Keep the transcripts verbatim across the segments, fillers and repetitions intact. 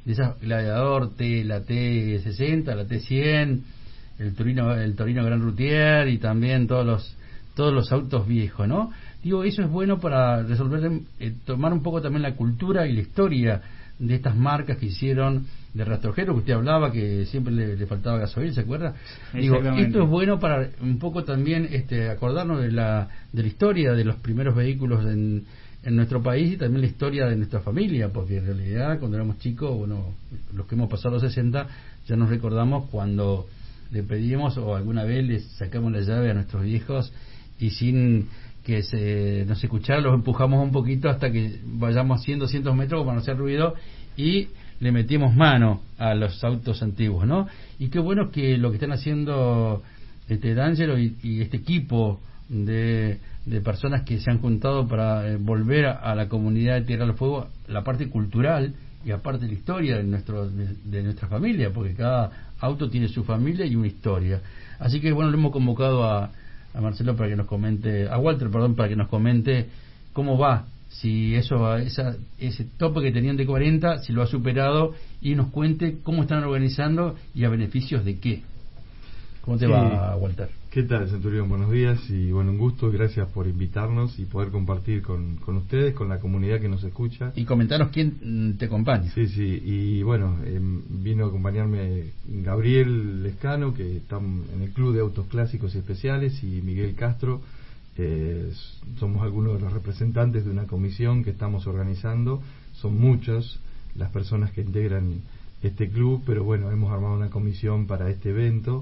de esas Gladiador T, la T sesenta, la T cien, el Torino, el Torino Gran Routier y también todos los todos los autos viejos, ¿no? Digo, eso es bueno para resolver, eh, tomar un poco también la cultura y la historia de estas marcas que hicieron de rastrojero, que usted hablaba que siempre le, le faltaba gasoil, ¿se acuerda? Digo, esto es bueno para un poco también este acordarnos de la de la historia de los primeros vehículos en, en nuestro país y también la historia de nuestra familia, porque en realidad cuando éramos chicos, bueno, los que hemos pasado los sesenta, ya nos recordamos cuando le pedimos o alguna vez les sacamos la llave a nuestros viejos y sin que se nos escuchara los empujamos un poquito hasta que vayamos cien, doscientos metros para no hacer ruido y le metimos mano a los autos antiguos, ¿no? Y qué bueno que lo que están haciendo este D'Angelo y, y este equipo de, de personas que se han juntado para eh, volver a, a la comunidad de Tierra del Fuego, la parte cultural y aparte la historia de nuestro de, de nuestra familia, porque cada auto tiene su familia y una historia. Así que bueno, le hemos convocado a, a Marcelo para que nos comente, a Walter, perdón, para que nos comente cómo va, si eso esa, ese tope que tenían de cuarenta, si lo ha superado y nos cuente cómo están organizando y a beneficios de qué. ¿Cómo te sí. va, Walter? ¿Qué tal, Centurión? Buenos días y bueno, un gusto, gracias por invitarnos y poder compartir con, con ustedes, con la comunidad que nos escucha. Y comentaros quién te acompaña. Sí, sí, y bueno, eh, vino a acompañarme Gabriel Lescano, que está en el Club de Autos Clásicos y Especiales, y Miguel Castro. Eh, somos algunos de los representantes de una comisión que estamos organizando. Son muchas las personas que integran este club, pero bueno, hemos armado una comisión para este evento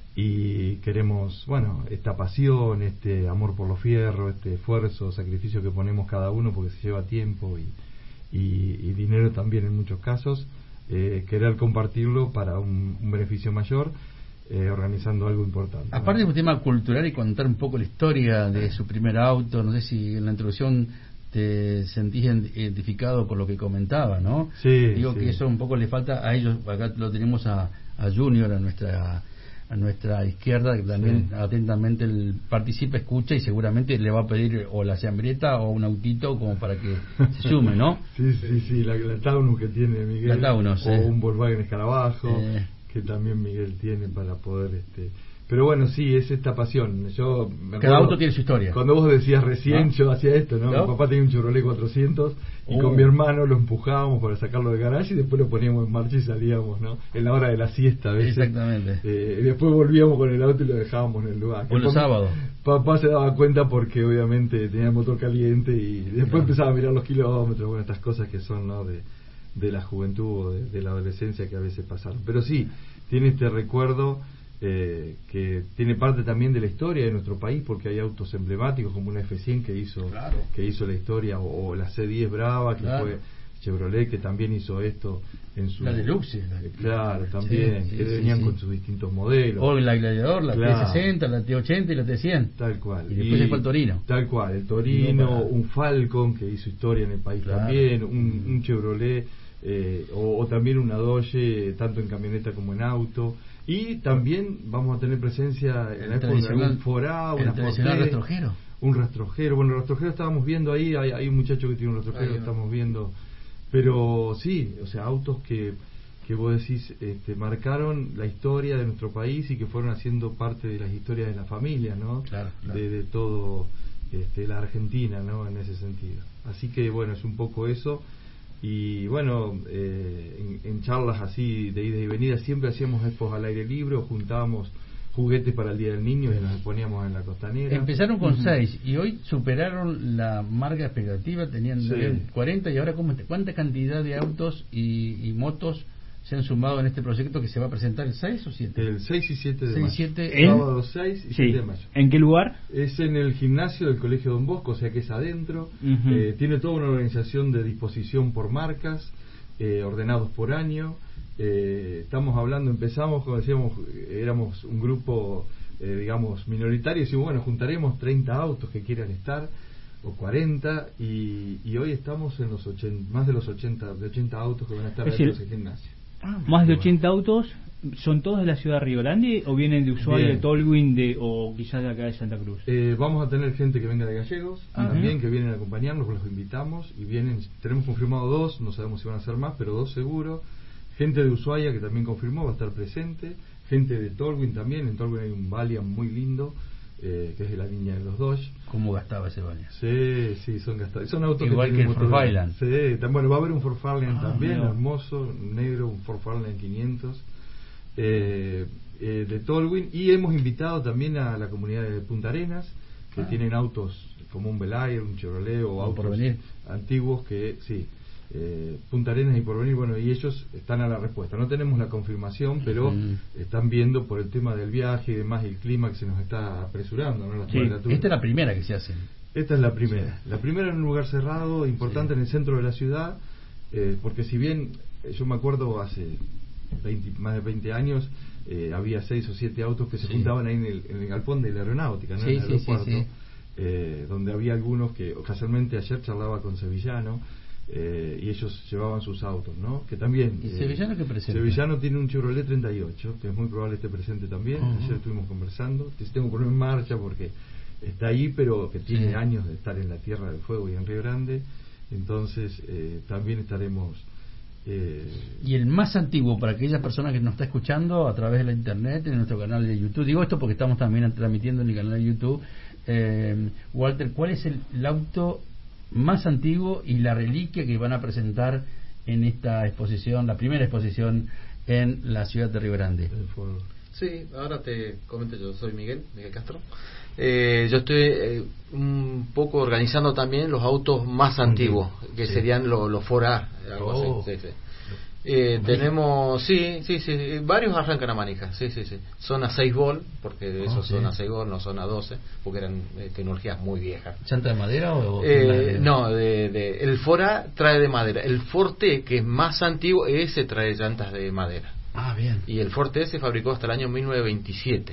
y queremos, bueno, esta pasión, este amor por los fierros, este esfuerzo, sacrificio que ponemos cada uno porque se lleva tiempo y, y, y dinero también en muchos casos, eh, querer compartirlo para un, un beneficio mayor. Eh, organizando algo importante. Aparte, ¿no?, de un tema cultural y contar un poco la historia de su primer auto. No sé si en la introducción te sentís identificado con lo que comentaba, ¿no? Sí. Digo sí. que eso un poco le falta a ellos. Acá lo tenemos a, a Junior, a nuestra a nuestra izquierda, que también sí. atentamente él participa, escucha y seguramente le va a pedir o la chambreta o un autito como para que se sume, ¿no? Sí, sí, sí, la, la Taunus que tiene Miguel, la Taunus, o sí. un Volkswagen Escarabajo. Eh. que también Miguel tiene para poder este pero bueno, sí, es esta pasión. Yo me acuerdo, cada auto tiene su historia. Cuando vos decías recién, ¿no?, yo hacía esto, ¿no? ¿No? Mi papá tenía un Chevrolet cuatrocientos y uh. con mi hermano lo empujábamos para sacarlo del garaje y después lo poníamos en marcha y salíamos, ¿no? En la hora de la siesta a veces. Exactamente. Eh, y después volvíamos con el auto y lo dejábamos en el lugar. O los sábados. Papá se daba cuenta porque obviamente tenía el motor caliente y después claro. empezaba a mirar los kilómetros, bueno, estas cosas que son, ¿no?, de, de la juventud o de, de la adolescencia que a veces pasaron. Pero sí, tiene este recuerdo eh, que tiene parte también de la historia de nuestro país, porque hay autos emblemáticos como una F cien que hizo claro. que hizo la historia, o, o la C diez Brava que claro. fue Chevrolet, que también hizo esto en su... La Deluxe. La eh, claro, también, sí, sí, que sí, venían sí. con sus distintos modelos. O la Gladiador, la claro. T sesenta, la T ochenta y la T cien. Tal cual. Y después y, fue el Torino. Tal cual, el Torino, un Falcon que hizo historia en el país claro. también, un, un Chevrolet... Eh, o, o también una Dodge, tanto en camioneta como en auto, y también vamos a tener presencia en la época de un Forá, una tradicional rastrojero, un rastrojero. Bueno, el rastrojero estábamos viendo ahí, hay, hay un muchacho que tiene un rastrojero, que estamos viendo, pero sí, o sea, autos que que vos decís este, marcaron la historia de nuestro país y que fueron haciendo parte de las historias de la familia, ¿no? Claro, claro. De, de todo este, la Argentina, ¿no? En ese sentido. Así que bueno, es un poco eso. Y bueno, eh, en, en charlas así de ida y venida siempre hacíamos expos al aire libre o juntábamos juguetes para el Día del Niño y nos exponíamos en la costanera. Empezaron con uh-huh. seis y hoy superaron la marca expectativa, tenían sí. cuarenta y ahora ¿cómo, ¿cuánta cantidad de autos y, y motos se han sumado en este proyecto que se va a presentar el seis o siete? El seis y siete de seis, mayo. siete, Sábado seis y sí. siete de mayo. ¿En qué lugar? Es en el gimnasio del Colegio Don Bosco, o sea que es adentro. Uh-huh. Eh, tiene toda una organización de disposición por marcas, eh, ordenados por año. Eh, estamos hablando, empezamos, como decíamos, éramos un grupo, eh, digamos, minoritario, y decimos, bueno, juntaremos treinta autos que quieran estar, o cuarenta, y, y hoy estamos en los ochenta, más de los ochenta, de ochenta autos que van a estar es dentro del gimnasio. Ah, más de ochenta autos. ¿Son todos de la ciudad de Río Grande o vienen de Ushuaia, de Tolwyn de, o quizás de acá de Santa Cruz? Eh, vamos a tener gente que venga de Gallegos, uh-huh. también que vienen a acompañarnos, los invitamos y vienen, tenemos confirmado dos, no sabemos si van a ser más, pero dos seguro. gente de Ushuaia que también confirmó va a estar presente, gente de Tolwyn también. En Tolwyn hay un Valiant muy lindo, eh, que es de la línea de los Dodge. ¿Cómo gastaba ese Valiant? Sí, sí, son gastados. Son autos igual que, que el Ford Valiant. Sí, tam- bueno, va a haber un Ford Fairlane ah, también, no. hermoso, negro, un Ford Fairlane quinientos. Eh, eh, de Tolwyn, y hemos invitado también a la comunidad de Punta Arenas, que ah. tienen autos como un Belair, un Chevrolet o autos Porvenir. antiguos que sí, eh, Punta Arenas y Porvenir, bueno, y ellos están a la respuesta. No tenemos la confirmación, pero mm. están viendo por el tema del viaje y demás, el clima que se nos está apresurando, ¿no? La sí. Esta es la primera que se hace. Esta es la primera. Sí. La primera en un lugar cerrado, importante, sí. en el centro de la ciudad, eh, porque si bien eh, yo me acuerdo hace veinte, más de veinte años, eh, había seis o siete autos que se sí. juntaban ahí en el, en el galpón de la aeronáutica, ¿no? Sí, en el aeropuerto, sí, sí, sí. Eh, donde había algunos que, casualmente ayer charlaba con Sevillano, eh, y ellos llevaban sus autos, ¿no? Que también... ¿Y eh, Sevillano qué presenta? Sevillano tiene un Chevrolet treinta y ocho, que es muy probable esté presente también. Uh-huh. Ayer estuvimos conversando. Tengo que ponerlo en marcha porque está ahí, pero que tiene sí. años de estar en la Tierra del Fuego y en Río Grande. Entonces, eh, también estaremos... Eh, y el más antiguo para aquella persona que nos está escuchando a través de la internet, en nuestro canal de YouTube, digo esto porque estamos también transmitiendo en el canal de YouTube, eh, Walter, ¿cuál es el, el auto más antiguo y la reliquia que van a presentar en esta exposición, la primera exposición en la ciudad de Río Grande? Sí, ahora te comento, yo soy Miguel, Miguel Castro. Eh, yo estoy eh, un poco organizando también los autos más antiguos, que sí. serían los lo Ford A, algo oh. así. Sí, sí. Eh, tenemos, sí, sí, sí, varios arrancan a manija, sí, sí, sí. Son a seis volt, porque esos oh, sí. son a seis volt, no son a doce, porque eran eh, tecnologías muy viejas. ¿Llanta de madera o...? Eh, de... No, de, de, el Ford A trae de madera. El Ford T, que es más antiguo, ese trae llantas de madera. Ah, bien. Y el Ford T se fabricó hasta el año mil novecientos veintisiete.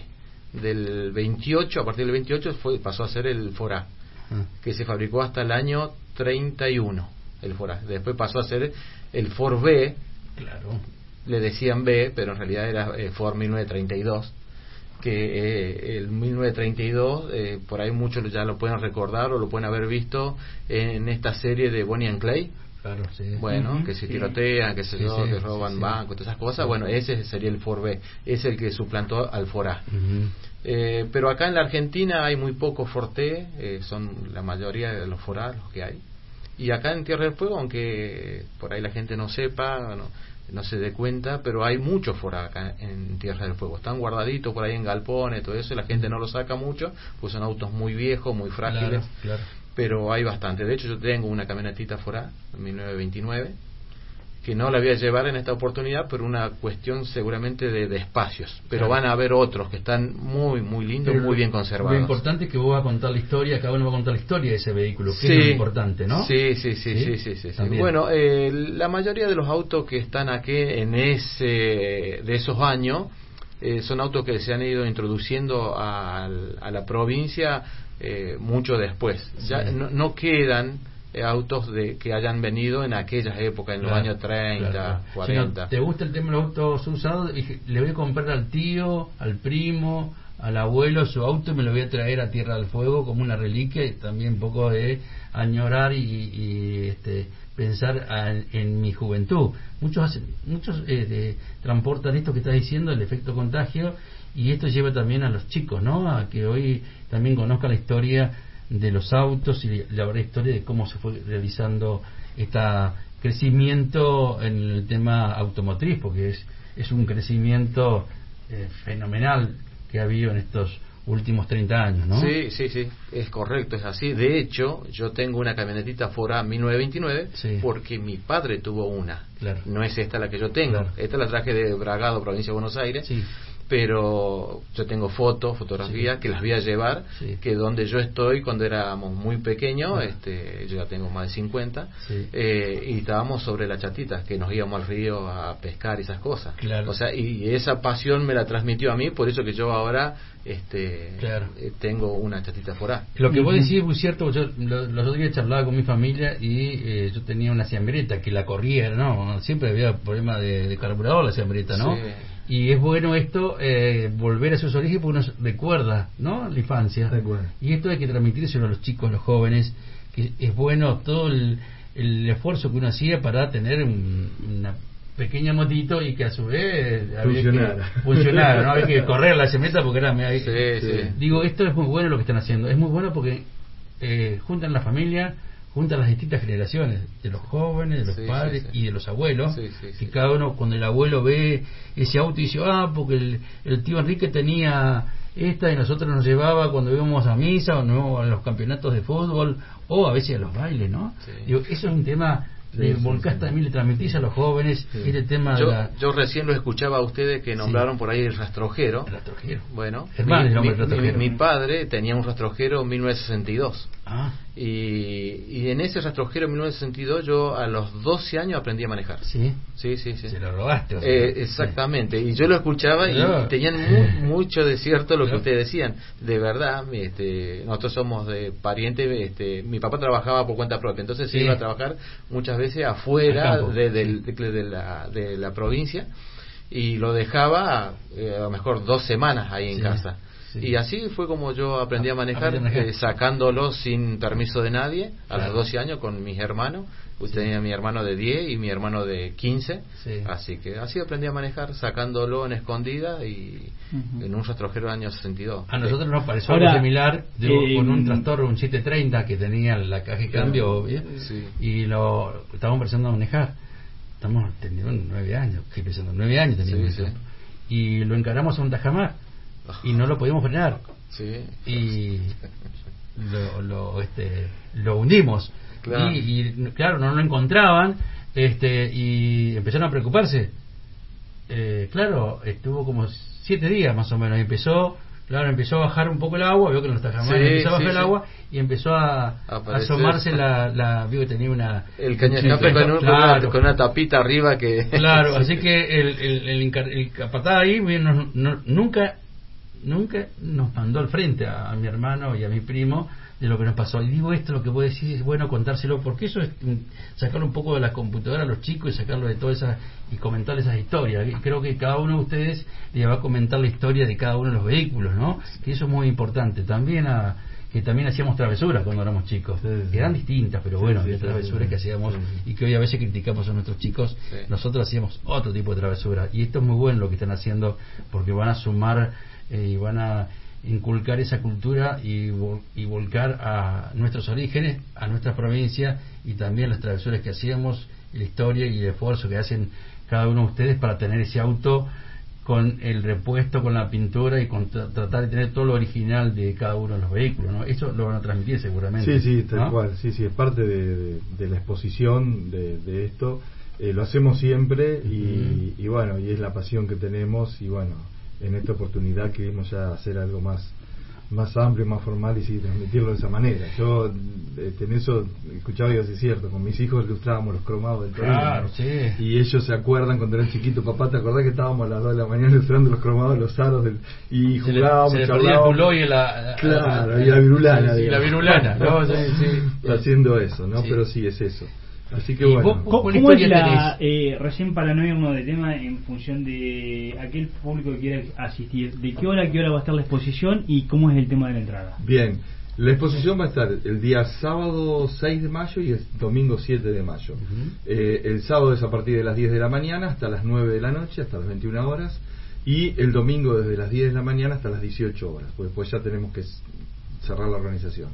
Del veintiocho, a partir del veintiocho fue, pasó a ser el Ford A, ah. que se fabricó hasta el año treinta y uno, el Ford A. Después pasó a ser el Ford B, claro. le decían B, pero en realidad era eh, Ford mil novecientos treinta y dos, que eh, el mil novecientos treinta y dos, eh, por ahí muchos ya lo pueden recordar o lo pueden haber visto en esta serie de Bonnie and Clyde. Claro, sí. Bueno, uh-huh, que se tirotean, que se sí, yo, sí, que roban sí, bancos, todas esas cosas. Sí. Bueno, ese sería el Ford B, es el que suplantó al Ford A. Uh-huh. Eh, pero acá en la Argentina hay muy pocos Ford T, eh, son la mayoría de los Ford A los que hay. Y acá en Tierra del Fuego, aunque por ahí la gente no sepa, no, no se dé cuenta, pero hay muchos Ford A acá en Tierra del Fuego. Están guardaditos por ahí en galpones, todo eso, y la gente no lo saca mucho, pues son autos muy viejos, muy frágiles. Claro, claro. Pero hay bastante. De hecho, yo tengo una camionetita Ford A mil novecientos veintinueve que no la voy a llevar en esta oportunidad por una cuestión seguramente de, de espacios, pero claro. van a haber otros que están muy muy lindos, pero muy bien conservados. Lo importante es que vos vas a contar la historia, cada uno va a contar la historia de ese vehículo, que sí, es lo importante, ¿no? Sí, sí, sí, sí, sí, sí, sí. Bueno, eh, la mayoría de los autos que están aquí en ese de esos años eh, son autos que se han ido introduciendo a, a la provincia eh, mucho después. Ya sí. no, no quedan autos de que hayan venido en aquellas épocas, en claro, los años treinta, claro. cuarenta. Si no, ¿te gusta el tema de los autos usados? Dije, le voy a comprar al tío, al primo, al abuelo su auto y me lo voy a traer a Tierra del Fuego como una reliquia, y también un poco de añorar y, y este, pensar a, en mi juventud. Muchos hacen, muchos eh, de, transportan esto que estás diciendo, el efecto contagio, y esto lleva también a los chicos, ¿no? A que hoy también conozcan la historia de los autos y la verdadera historia de cómo se fue realizando este crecimiento en el tema automotriz, porque es, es un crecimiento eh, fenomenal que ha habido en estos últimos treinta años, ¿no? Sí, sí, sí, es correcto, es así. De hecho, yo tengo una camionetita Ford A mil novecientos veintinueve sí. porque mi padre tuvo una. Claro. No es esta la que yo tengo. Claro. Esta la traje de Bragado, provincia de Buenos Aires. Sí. Pero yo tengo fotos, fotografías sí. que las voy a llevar, sí. que donde yo estoy cuando éramos muy pequeños, ah. este, yo ya tengo más de cincuenta, sí. eh, y estábamos sobre las chatitas, que nos íbamos al río a pescar y esas cosas. Claro. O sea, y esa pasión me la transmitió a mí, por eso que yo ahora este, claro. eh, tengo una chatita Ford A. Lo que vos decís es muy cierto. Yo lo, los otros días charlaba con mi familia y eh, yo tenía una Ciambretta que la corría, ¿no? Siempre había problema de, de carburador la Ciambretta, ¿no? Sí. Y es bueno esto, eh, volver a sus orígenes, porque uno recuerda, ¿no?, la infancia. Y esto hay que transmitírselo a los chicos, a los jóvenes, que es bueno todo el, el esfuerzo que uno hacía para tener un, una pequeña motito y que a su vez funcionara, funcionara, no había que correr la semeta porque era medio, sí, sí. Digo, esto es muy bueno lo que están haciendo, es muy bueno porque eh, juntan la familia, juntan las distintas generaciones, de los jóvenes, de los sí, padres sí, sí. y de los abuelos, sí, sí, sí. que cada uno, cuando el abuelo ve ese auto y dice, ah, porque el, el tío Enrique tenía esta y nosotros nos llevaba cuando íbamos a misa o no, a los campeonatos de fútbol o a veces a los bailes, ¿no? Sí. Digo, eso es un tema de sí, volcás sí, también, le transmitís a los jóvenes sí. este tema yo, de la... yo recién lo escuchaba a ustedes que nombraron sí. por ahí el rastrojero. El rastrojero. Bueno, Hermano, mi, el hombre mi, rastrojero. mi, mi padre tenía un rastrojero en mil novecientos sesenta y dos. Ah. Y, y en ese rastrojero en mil novecientos sesenta y dos yo a los doce años aprendí a manejar. Sí. Sí, sí, sí. Se lo robaste. O sea, eh, exactamente. Sí. Y yo lo escuchaba y, Claro. y tenían mu, mucho de cierto lo Claro. que ustedes decían. De verdad, este, nosotros somos de parientes. Este, mi papá trabajaba por cuenta propia, entonces Sí. se iba a trabajar muchas veces afuera Al campo. de, de, de, de, la, de la provincia y lo dejaba eh, a lo mejor dos semanas ahí en Sí. casa. Sí. Y así fue como yo aprendí a manejar, a manejar. Eh, sacándolo sin permiso de nadie, a Claro. los doce años con mis hermanos. Usted Sí. tenía mi hermano de diez y mi hermano de quince. Sí. Así que así aprendí a manejar, sacándolo en escondida y Uh-huh. en un rastrojero del año sesenta y dos. A nosotros nos pareció Ahora, algo similar yo, eh, con un tractor, un setecientos treinta que tenía la caja de cambio, ¿bien? Sí. Y lo estábamos empezando a manejar. Estamos teniendo nueve años, que empezando nueve años teníamos Sí, eso. sí. Y lo encaramos a un tajamar y no lo podíamos frenar Sí. y lo, lo este lo hundimos. Claro. Y, y claro, no lo encontraban, este y empezaron a preocuparse. Eh, claro, estuvo como siete días más o menos y empezó, claro, empezó a bajar un poco el agua, vio que no está jamás, Sí, empezó a bajar sí, el sí. agua y empezó a, a Aparecer. asomarse la, la, vio que tenía una El caña Sí, escape con, un- con claro. una, con una tapita arriba que... Claro, Sí. así que el, el, el, encar- el capataz ahí bien, no- no- nunca nunca nos mandó al frente a, a mi hermano y a mi primo de lo que nos pasó. Y digo esto, lo que puedo decir es bueno contárselo, porque eso es mm, sacarlo un poco de la computadora a los chicos y sacarlo de todas esas y comentar esas historias. Y creo que cada uno de ustedes le va a comentar la historia de cada uno de los vehículos, ¿no? Que eso es muy importante. También a que también hacíamos travesuras cuando éramos chicos, Sí, sí. que eran distintas, pero Sí, bueno, sí, había sí, travesuras sí, que hacíamos sí. y que hoy a veces criticamos a nuestros chicos. Sí. Nosotros hacíamos otro tipo de travesuras y esto es muy bueno lo que están haciendo porque van a sumar eh, y van a inculcar esa cultura y, vol- y volcar a nuestros orígenes, a nuestra provincia y también las travesuras que hacíamos, la historia y el esfuerzo que hacen cada uno de ustedes para tener ese auto con el repuesto, con la pintura y con tra- tratar de tener todo lo original de cada uno de los vehículos, ¿no? Eso lo van a transmitir seguramente. Sí, sí, tal ¿no? cual, sí, sí, es parte de, de, de la exposición de, de esto, eh, lo hacemos siempre y, Ujú. y bueno, y es la pasión que tenemos y bueno, en esta oportunidad queremos ya hacer algo más más amplio, más formal y sí, transmitirlo de esa manera. Yo este, en eso escuchaba y es cierto, con mis hijos ilustrábamos los cromados del Torino, Claro, ¿no? sí. Y ellos se acuerdan cuando eran chiquitos, papá, ¿te acordás que estábamos a las dos de la mañana ilustrando los cromados, los aros del, y Se le, jugábamos, se le perdía el charlábamos? puló y la, Claro, y la virulana, sí, la digamos. virulana, ¿no? Sí, sí. Haciendo eso, ¿no? Sí. pero sí es eso. Así que ¿Y bueno. vos- ¿Cómo, ¿Cuál cómo es historia la, eh, recién para no irnos de tema, en función de aquel público que quiera asistir, de qué hora a qué hora va a estar la exposición y cómo es el tema de la entrada? Bien, la exposición va a estar el día sábado seis de mayo y el domingo siete de mayo. Ujú. Eh, el sábado es a partir de las diez de la mañana hasta las nueve de la noche, hasta las veintiuna horas. Y el domingo desde las diez de la mañana hasta las dieciocho horas, pues después ya tenemos que s- cerrar la organización.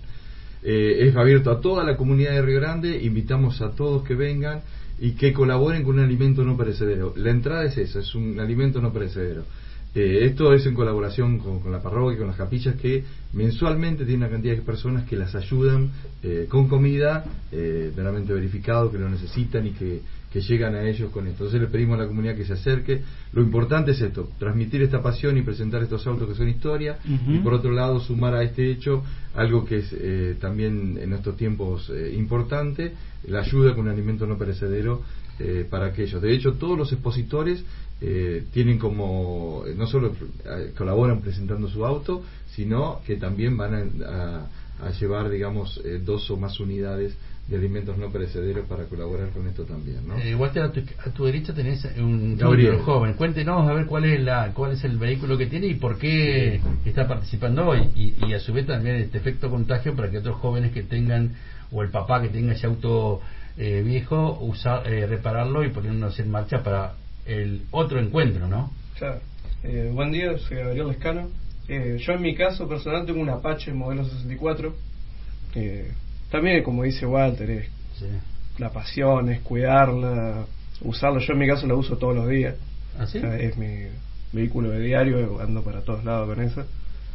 Eh, es abierto a toda la comunidad de Río Grande, invitamos a todos que vengan y que colaboren con un alimento no perecedero. La entrada es eso, es un alimento no perecedero. Eh, esto es en colaboración con, con la parroquia, con las capillas que mensualmente tienen una cantidad de personas que las ayudan eh, con comida, eh, veramente verificado, que lo necesitan y que, que llegan a ellos con esto. Entonces le pedimos a la comunidad que se acerque. Lo importante es esto, transmitir esta pasión y presentar estos autos que son historia. Uh-huh. Y por otro lado sumar a este hecho algo que es eh, también en estos tiempos eh, importante, la ayuda con un alimento no perecedero eh, para aquellos. De hecho, todos los expositores eh, tienen como, no solo eh, colaboran presentando su auto, sino que también van a, a, a llevar, digamos, eh, dos o más unidades de alimentos no perecederos para colaborar con esto también, ¿no? Eh, Walter, a tu, a tu derecha tenés un Gabriel. junior joven. Cuéntenos a ver cuál es la cuál es el vehículo que tiene y por qué está participando hoy. Y, y a su vez también este efecto contagio para que otros jóvenes que tengan, o el papá que tenga ese auto eh, viejo, usar, eh, repararlo y ponernos en marcha para el otro encuentro, ¿no? Claro. Eh, buen día, soy Gabriel Lescano. Eh, yo en mi caso personal tengo un Apache modelo sesenta y cuatro. Eh, también, como dice Walter, es Sí. la pasión, es cuidarla, usarla. Yo en mi caso la uso todos los días. ¿Ah, sí? O sea, es mi vehículo de diario, ando para todos lados con eso.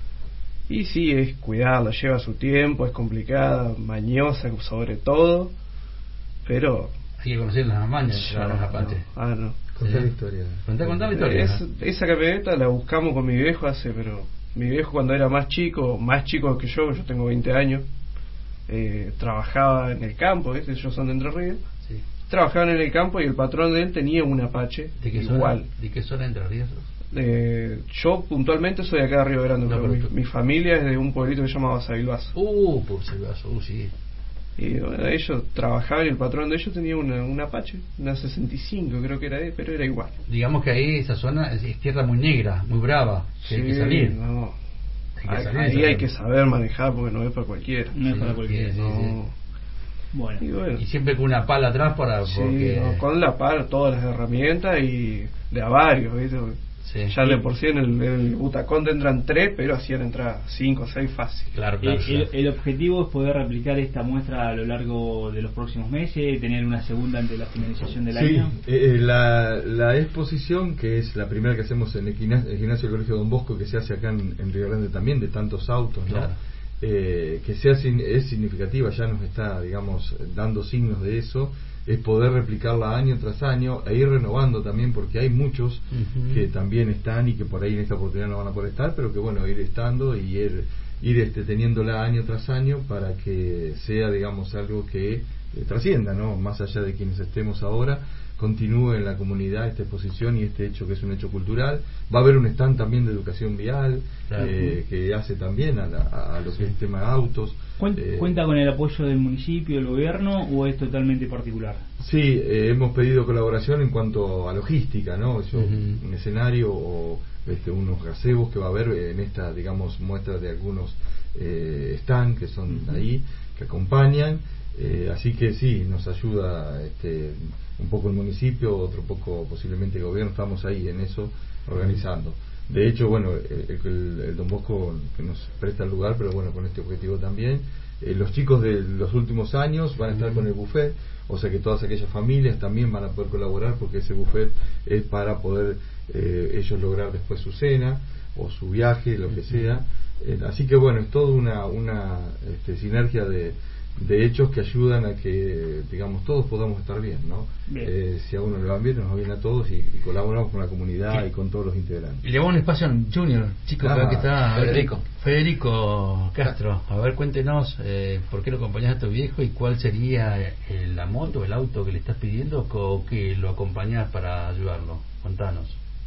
Y sí, es cuidarla, lleva su tiempo, es complicada, mañosa sobre todo, pero... Hay que conocer las mañas de los Apache. No, ah, no. Contar Sí. la historia. Contá, contá la historia. Es- esa camioneta la buscamos con mi viejo hace, pero mi viejo cuando era más chico, más chico que yo, yo tengo veinte años, eh, trabajaba en el campo, ¿ves? Ellos son de Entre Ríos, Sí. trabajaban en el campo y el patrón de él tenía un Apache ¿De qué igual. zona? ¿De qué zona Entre Ríos? Eh, yo puntualmente soy de acá de Río Grande, No, pero pero mi, tú- mi familia es de un pueblito que se llama Basavilbaso. Uh, por Salvazo, uh, sí. Y bueno, ellos trabajaban y el patrón de ellos tenía una, un Apache, una sesenta y cinco creo que era, de, pero era igual. Digamos que ahí esa zona es, es tierra muy negra, muy brava, que hay que Sí, salir. no. Hay que Ahí, salir, ahí salir. hay que saber manejar porque no es para cualquiera. No es Sí, para cualquiera. sí, sí, No. Bueno, Y bueno, Y siempre con una pala atrás para sí, porque no, con la par, todas las herramientas y de a varios, ¿viste? sí. Ya de por sí en el, en el butacón te entran tres, pero hacían entrar cinco o seis fácil. Claro, el, claro, el- claro. el objetivo es poder replicar esta muestra a lo largo de los próximos meses, tener una segunda ante la finalización del Sí, año. eh, la, la exposición, que es la primera que hacemos en el gimnasio, el gimnasio del Colegio Don Bosco, que se hace acá en, en Río Grande también, de tantos autos, ¿no? Claro. Eh, que sea sin- es significativa, ya nos está, digamos, dando signos de eso, es poder replicarla año tras año e ir renovando también, porque hay muchos Ujú. que también están y que por ahí en esta oportunidad no van a poder estar, pero que bueno, ir estando y ir, ir este, teniéndola año tras año para que sea, digamos, algo que eh, trascienda, ¿no? Más allá de quienes estemos ahora, continúe en la comunidad esta exposición y este hecho que es un hecho cultural. Va a haber un stand también de educación vial, Claro. eh, que hace también a, la- a lo que es tema de autos. Cuen- Eh, ¿Cuenta con el apoyo del municipio, del gobierno o es totalmente particular? Sí, eh, hemos pedido colaboración en cuanto a logística, ¿no? Yo, Ujú. un escenario o este, unos gazebos que va a haber en esta, digamos, muestra de algunos eh, stand que son Ujú. ahí, que acompañan. Eh, así que sí, nos ayuda este, un poco el municipio, otro poco posiblemente el gobierno, estamos ahí en eso organizando. De hecho, bueno, el, el- el Don Bosco que nos presta el lugar, pero bueno, con este objetivo también. Eh, los chicos de los últimos años van a estar con el buffet, o sea que todas aquellas familias también van a poder colaborar porque ese buffet es para poder eh, ellos lograr después su cena o su viaje, lo que sea. Eh, así que bueno, es toda una, una este, sinergia de, de hechos que ayudan a que, digamos, todos podamos estar bien, ¿no? Bien. Eh, si a uno le van bien, nos va bien a todos y, y colaboramos con la comunidad Sí. y con todos los integrantes. Y le damos un espacio a un Junior, chico, Ah, acá que está. a ver, Federico. Federico Castro. A ver, cuéntenos eh, por qué lo acompañás a tu viejo y cuál sería eh, la moto, el auto que le estás pidiendo o que lo acompañás para ayudarlo. Contanos.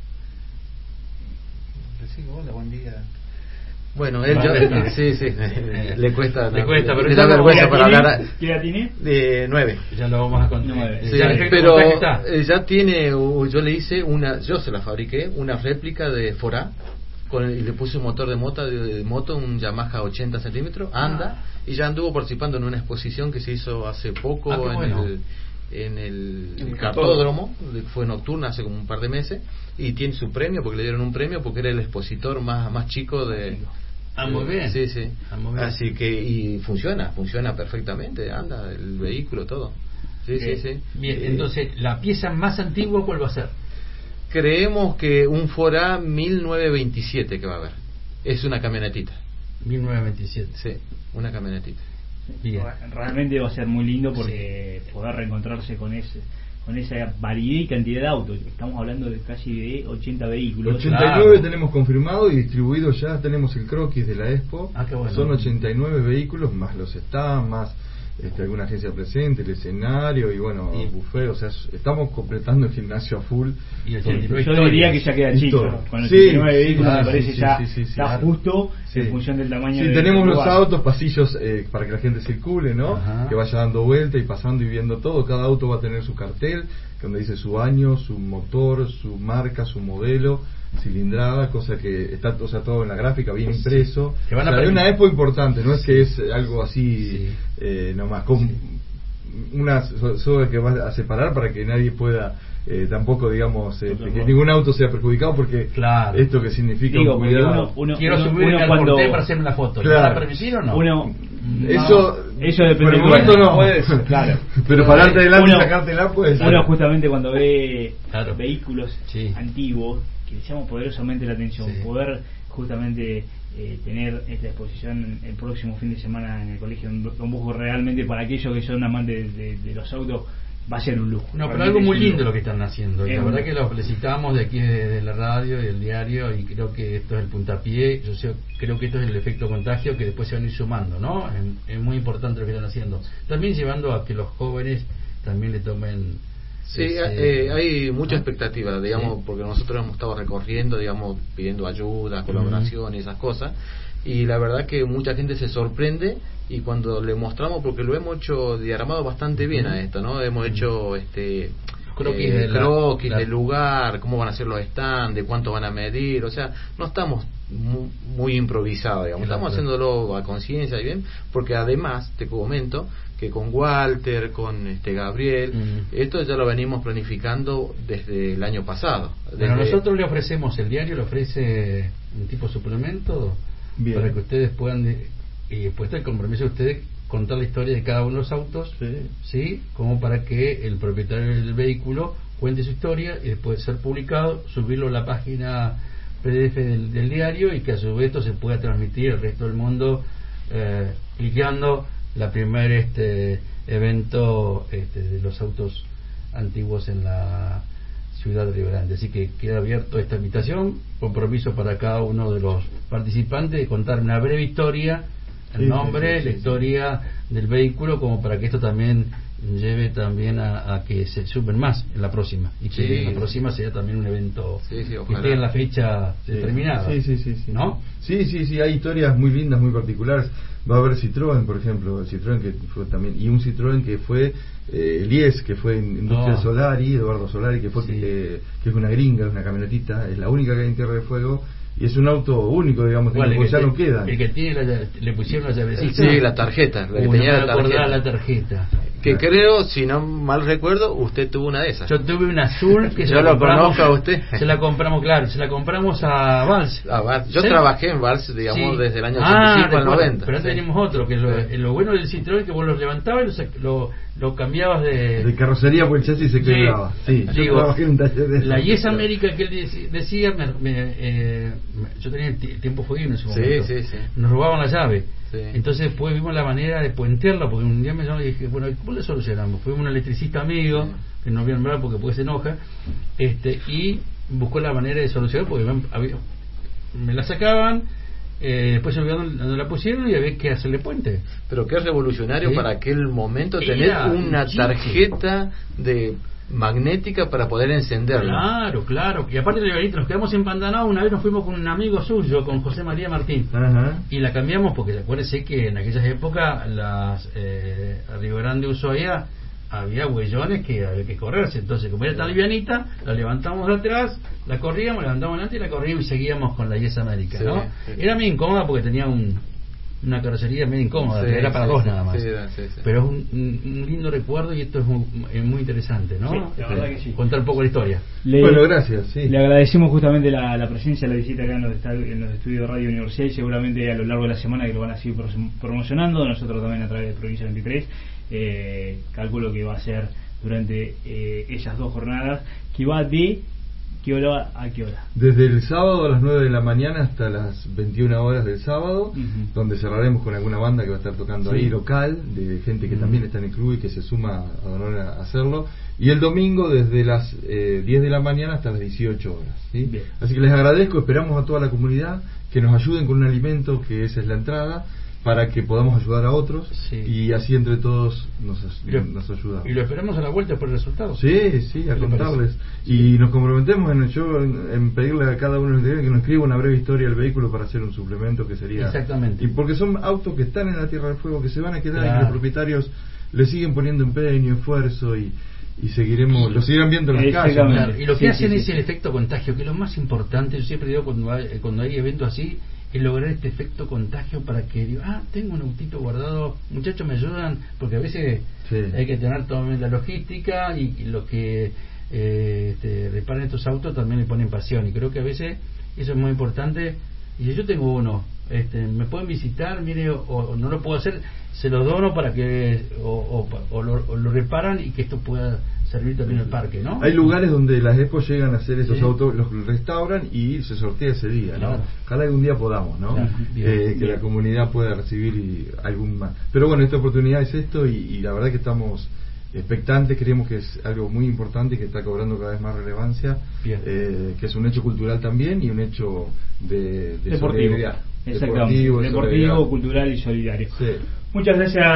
Recibo, hola, buen día. Bueno, él Vale. yo, sí, sí, le cuesta, Le cuesta, pero le ya da no- vergüenza ¿Qué para edad hablar. tiene? ¿Qué edad tiene? De nueve. Ya lo vamos a contar. No, eh, Sí, Ya, perfecto, pero ¿cómo está? eh, ya tiene, uh, yo le hice una, yo se la fabriqué, una réplica de Forá, con el- y le puse un motor de moto, de, de moto, un Yamaha ochenta centímetros, anda, y ya anduvo participando en una exposición que se hizo hace poco Ah, qué en bueno. el en el, En el cartódromo, de- fue nocturna hace como un par de meses, y tiene su premio, porque le dieron un premio, porque era el expositor más, más chico de... Ah, muy bien. Sí, sí. Ah, muy bien. Así que, y funciona, funciona perfectamente, anda, el vehículo, todo. Sí, Bien. sí, sí. Bien, Eh, entonces, ¿la pieza más antigua cuál va a ser? Creemos que un Fora mil novecientos veintisiete que va a haber. Es una camionetita. mil novecientos veintisiete. Sí, una camionetita. Bien. Realmente va a ser muy lindo porque poder reencontrarse con ese con esa variedad y cantidad de autos. Estamos hablando de casi de ochenta vehículos. ochenta y nueve tenemos confirmado y distribuido ya, tenemos el croquis de la Expo. Ah, qué bueno. Son ochenta y nueve vehículos, más los stands, más este, alguna agencia presente, el escenario y bueno, Y- el buffet. O sea, es- estamos completando el gimnasio a full. Y Sí, ochenta y nueve yo diría que ya queda chico. Historia. Con Sí, ochenta y nueve sí, vehículos ah, me parece sí, sí, ya sí, sí, sí, está claro. justo Sí. en función del tamaño Sí, del tenemos los lugar. autos, pasillos eh, para que la gente circule, ¿no? Ajá. Que vaya dando vuelta y pasando y viendo todo. Cada auto va a tener su cartel, donde dice su año, su motor, su marca, su modelo, cilindrada, cosa que está, o sea, todo en la gráfica, bien impreso. Que van a O sea, hay permitir- una expo importante, no es que es algo así Sí. eh, nomás. Con una soga que va a separar para que nadie pueda eh, tampoco, digamos, eh, que ningún auto sea perjudicado, porque claro. esto que significa Digo, un cuidado. Uno, uno, quiero uno, subirme uno al cuando... porté para hacerme la foto. Claro. ¿Me van a permitir o no? Uno, eso, no, eso depende. Por el momento no puedes, claro. Pero pararte adelante uno, y sacártela, pues. Uno justamente cuando ve claro. vehículos sí. antiguos que le llama poderosamente la atención, sí. poder justamente eh, tener esta exposición el próximo fin de semana en el colegio Don Bosco, realmente para aquellos que son amantes de, de, de los autos va a ser un lujo. No, pero algo muy lindo lujo. lo que están haciendo. Y la verdad que lo felicitamos de aquí de la radio y del diario, y creo que esto es el puntapié. Yo sé, creo que esto es el efecto contagio que después se van a ir sumando, ¿no? Es, es muy importante lo que están haciendo. También llevando a que los jóvenes también le tomen. Sí, ese... eh, hay mucha ¿Ah? expectativa, digamos, sí. porque nosotros hemos estado recorriendo, digamos, pidiendo ayuda, colaboración uh-huh. y esas cosas. Y la verdad que mucha gente se sorprende, y cuando le mostramos, porque lo hemos hecho diagramado bastante bien a esto, ¿no? Hemos hecho este croquis, eh, de la, croquis la... del lugar, cómo van a ser los stands, de cuánto van a medir, o sea, no estamos muy, muy improvisados, digamos, claro, estamos claro. haciéndolo a conciencia y bien, porque además, te comento, que con Walter, con este Gabriel, mm. esto ya lo venimos planificando desde el año pasado. Desde... Bueno, nosotros le ofrecemos, el diario le ofrece un tipo de suplemento bien. Para que ustedes puedan, de, y después está el compromiso de ustedes contar la historia de cada uno de los autos, sí. ¿sí? Como para que el propietario del vehículo cuente su historia y después de ser publicado, subirlo a la página P D F del, del diario, y que a su vez esto se pueda transmitir al resto del mundo, eh, cliqueando la primer este evento este, de los autos antiguos en la ciudad de Río Grande. Así que queda abierto esta invitación, compromiso para cada uno de los participantes de contar una breve historia, el sí, nombre, sí, sí, la sí, historia sí. del vehículo, como para que esto también lleve también a, a que se sumen más en la próxima, y que sí. la próxima sea también un evento sí, sí, que esté en la fecha sí. determinada. Sí, sí, sí, sí. ¿No? Sí, sí, sí, hay historias muy lindas, muy particulares. Va a haber Citroën, por ejemplo, el Citroën que fue también, y un Citroën que fue eh, Lies, que fue Industria oh. Solari, Eduardo Solari, que fue sí. que, que es una gringa, es una camionetita, es la única que hay en Tierra del Fuego. Y es un auto único, digamos, ¿Cuál, que ya te, no queda. El que tiene la, le pusieron la llavecita. Sí, la tarjeta. La que uh, tenía no la tarjeta. la tarjeta. Que creo, si no mal recuerdo, usted tuvo una de esas. Yo tuve una azul que yo se lo compramos, conozco a usted. Se la compramos, claro, se la compramos a Vals. A Vals. Yo ¿Sí? trabajé en Vals, digamos, sí. desde el año ochenta y cinco ah, al noventa. Pero antes sí. teníamos otro, que lo, sí. lo bueno del Citroën que vos lo levantabas y lo, lo, lo cambiabas de... De carrocería, pues el chasis se quebraba. Sí, sí. Digo, trabajé en un taller de la Yes América que él decía, me, me, eh, yo tenía tiempo jodido en ese momento. Sí, sí, sí. Nos robaban la llave. Sí. Entonces después vimos la manera de puentearla, porque un día me llamó y dije, bueno, ¿cómo le solucionamos? Fuimos un electricista amigo, sí. que no voy a nombrar porque después se enoja, este y buscó la manera de solucionar, porque me, había, me la sacaban, eh, después se olvidaron donde la pusieron y había que hacerle puente. Pero qué revolucionario ¿sí? para aquel momento tener Era una un tarjeta de magnética para poder encenderla. Claro, claro. Y aparte de nos quedamos empantanados. Una vez nos fuimos con un amigo suyo, con José María Martín, uh-huh. y la cambiamos porque acuérdense que en aquellas épocas las eh, Río Grande Ushuaia había huellones que había que correrse. Entonces, como era tan livianita, la levantamos de atrás, la corríamos, la levantamos adelante y la corríamos y seguíamos con la Yes América, sí, ¿no? Sí. Era muy incómoda porque tenía un una carrocería medio incómoda, sí, era para sí, dos nada más, sí, sí, sí. pero es un, un lindo recuerdo, y esto es muy, es muy interesante, ¿no? Sí, la verdad este, que sí. Contar un poco la historia. Le, bueno, gracias. Sí. Le agradecemos justamente la, la presencia, la visita acá en los, en los estudios de Radio Universidad, y seguramente a lo largo de la semana que lo van a seguir promocionando, nosotros también a través de Provincia veintitrés, eh, calculo que va a ser durante eh, esas dos jornadas, que va de ¿qué hora a qué hora? Desde el sábado a las nueve de la mañana hasta las veintiuna horas del sábado, uh-huh. donde cerraremos con alguna banda que va a estar tocando sí. ahí local, de gente que uh-huh. también está en el club y que se suma a honor a hacerlo. Y el domingo desde las eh, diez de la mañana hasta las dieciocho horas. ¿sí? Así que les agradezco, esperamos a toda la comunidad que nos ayuden con un alimento, que esa es la entrada, para que podamos ayudar a otros, sí. y así entre todos nos, lo, nos ayudamos. Y lo esperamos a la vuelta por el resultado. Sí, sí, a contarles. Y nos comprometemos en, yo, en, en pedirle a cada uno de ustedes que nos escriba una breve historia del vehículo para hacer un suplemento que sería... Exactamente. Y porque son autos que están en la Tierra del Fuego, que se van a quedar, claro. y que los propietarios le siguen poniendo empeño, esfuerzo, y y seguiremos, lo seguirán viendo en las calles. Claro. Y lo que sí, hacen sí, es sí. el efecto contagio, que es lo más importante. Yo siempre digo, cuando hay, cuando hay eventos así, es lograr este efecto contagio para que digo, ah, tengo un autito guardado, muchachos me ayudan, porque a veces sí. hay que tener toda la logística y, y los que eh, este, reparan estos autos también le ponen pasión, y creo que a veces eso es muy importante. Y si yo tengo uno, este, me pueden visitar, mire, o, o no lo puedo hacer, se lo dono para que o, o, o, lo, o lo reparan y que esto pueda servir también al parque, ¿no? Hay lugares donde las EPO llegan a hacer esos sí. autos, los restauran y se sortea ese día, ¿no? Claro. Ojalá algún día podamos, ¿no? Claro. Bien, eh, que bien. la comunidad pueda recibir y algún más. Pero bueno, esta oportunidad es esto y, y la verdad que estamos expectantes, creemos que es algo muy importante y que está cobrando cada vez más relevancia, eh, que es un hecho cultural también y un hecho de, de deportivo. solidaridad. Exactamente. Deportivo, deportivo cultural y solidario. Sí. Muchas gracias.